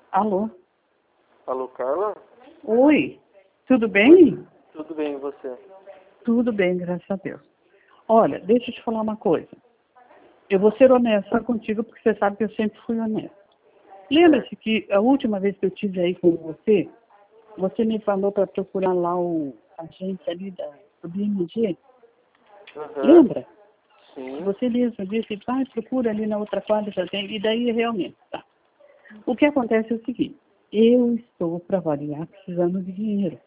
Alô? Alô, Carla? Oi, tudo bem? Tudo bem, e você? Tudo bem, graças a Deus. Olha, deixa eu te falar uma coisa. Eu vou ser honesta contigo porque você sabe que eu sempre fui honesta. Lembra-se que a última vez que eu estive aí com você, você me falou para procurar lá a gente ali do BMG? Lembra? Sim. Você mesmo disse, procura ali na outra quadra já tem, e daí realmente, tá. O que acontece é o seguinte, eu estou, para variar, precisando de dinheiro.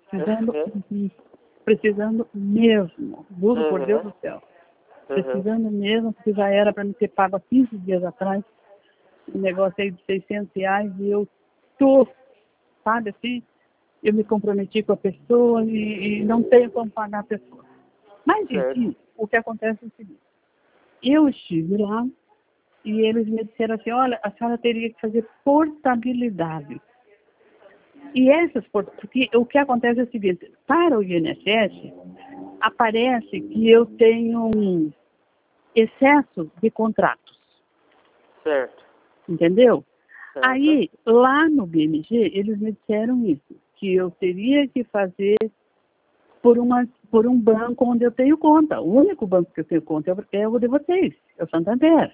Precisando mesmo, juro por Deus do céu. Precisando mesmo, porque já era para me ter pago há 15 dias atrás, um negócio aí de R$600, e eu tô, sabe assim, eu me comprometi com a pessoa e não tenho como pagar a pessoa. Mas, enfim, o que acontece é o seguinte, eu estive lá e eles me disseram assim, olha, a senhora teria que fazer portabilidade. E porque o que acontece é o seguinte, para o INSS, aparece que eu tenho um excesso de contratos. Certo. Entendeu? Certo. Aí, lá no BMG, eles me disseram isso, que eu teria que fazer por um banco onde eu tenho conta. O único banco que eu tenho conta é o de vocês, é o Santander.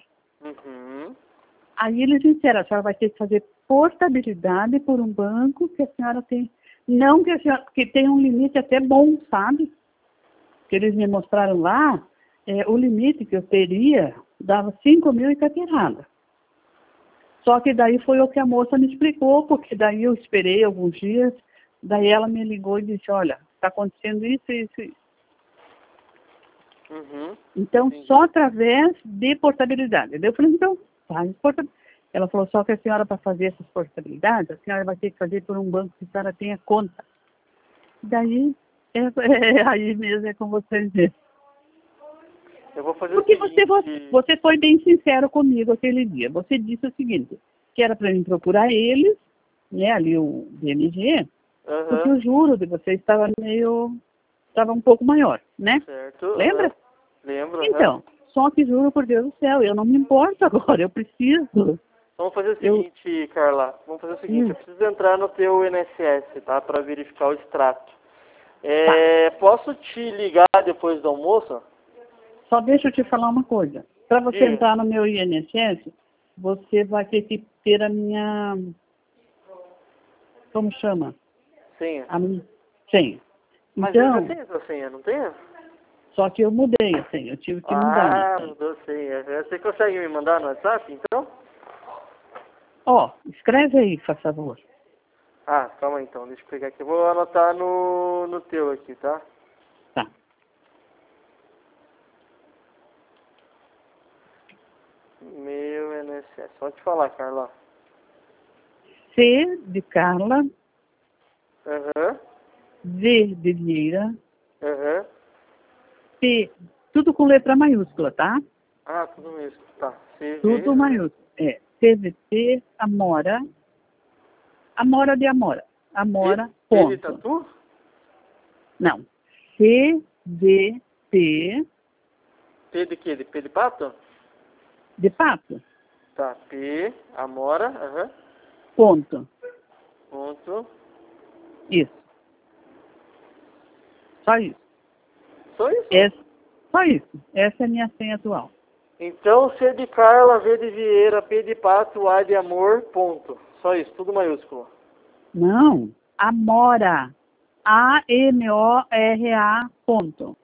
Aí eles disseram, a senhora vai ter que fazer portabilidade por um banco que a senhora tem. Não que a senhora, que tem um limite até bom, sabe? Que eles me mostraram lá, o limite que eu teria dava 5.000 e carteirada. Só que daí foi o que a moça me explicou, porque daí eu esperei alguns dias, daí ela me ligou e disse, olha, está acontecendo isso, isso, isso. Então, só através de portabilidade. Daí eu falei, então, faz portabilidade. Ela falou, só que a senhora, para fazer essas portabilidades, a senhora vai ter que fazer por um banco que a senhora tenha conta. Daí, aí mesmo é com vocês mesmo. Eu vou fazer Porque o seguinte... você foi bem sincero comigo aquele dia. Você disse o seguinte, que era para mim procurar eles, né, ali o BMG, porque o juro de você estava um pouco maior, né? Certo. Lembra? Lembro. Então, só que juro por Deus do céu, eu não me importo agora, eu preciso. Vamos fazer o seguinte, Carla. Vamos fazer o seguinte, eu preciso entrar no teu INSS, tá? Para verificar o extrato. Posso te ligar depois do almoço? Só deixa eu te falar uma coisa. Para você entrar no meu INSS, você vai ter que ter a minha... Como chama? Senha. A minha senha. Mas Então, eu já tenho essa senha, não tenho? só que eu mudei a senha, eu tive que mudar. Mudou a senha. Você consegue me mandar no WhatsApp, então? Escreve aí, por favor. Calma aí, então. Deixa eu pegar aqui. Eu vou anotar no teu aqui, tá? Tá. Meu INSS. Só te falar, Carla. C de Carla, V de Vieira, P, tudo com letra maiúscula, tá? Tudo mesmo. Tá. CV. Tudo maiúsculo. CVP, Amora. Amora de Amora. Amora, ponto. P de tatu? Não. CVP. P de quê? De P de pato? De pato. Tá. P, Amora, Ponto. Ponto. Isso. Só isso. Só isso? Só isso. Essa é a minha senha atual. Então, C de Carla, V de Vieira, P de pato, A de amor, ponto. Só isso, tudo maiúsculo. Não. Amora. AMORA, ponto.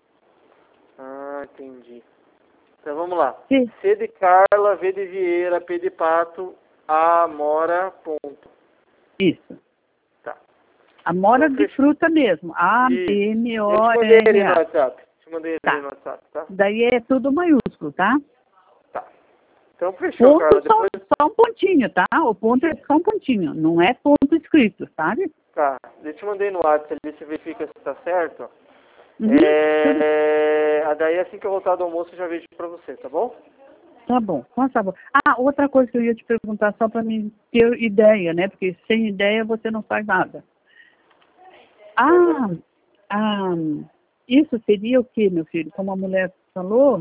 Entendi. Então vamos lá. Sim. C de Carla, V de Vieira, P de pato, Amora, ponto. Isso. Tá. Amora Então, de fruta mesmo. Eu te mandei ele no AMORA. WhatsApp. No WhatsApp, tá? Daí é tudo maiúsculo, tá? Tá. Então fechou, Carla. Ponto só um pontinho, tá? O ponto é só um pontinho, não é ponto escrito, sabe? Tá. Eu te mandei no WhatsApp ali, você verifica se tá certo. Daí assim que eu voltar do almoço eu já vejo pra você, tá bom? Tá bom, por favor. Outra coisa que eu ia te perguntar só para mim ter ideia, né? Porque sem ideia você não faz nada. Isso seria o quê, meu filho? Como a mulher falou,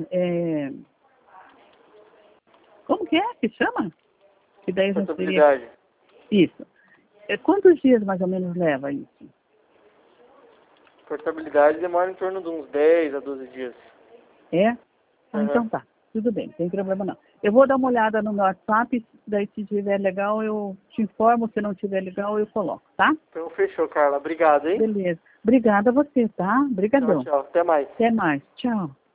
como que é que chama? Que daí já seria... Isso. Quantos dias mais ou menos leva isso? Portabilidade demora em torno de uns 10 a 12 dias. É? Então tá. Tudo bem, não tem problema não. Eu vou dar uma olhada no meu WhatsApp, daí se tiver legal eu te informo, se não tiver legal eu coloco, tá? Então fechou, Carla. Obrigado, hein? Beleza. Obrigada a você, tá? Obrigadão. Tchau, tchau. Até mais. Até mais. Tchau.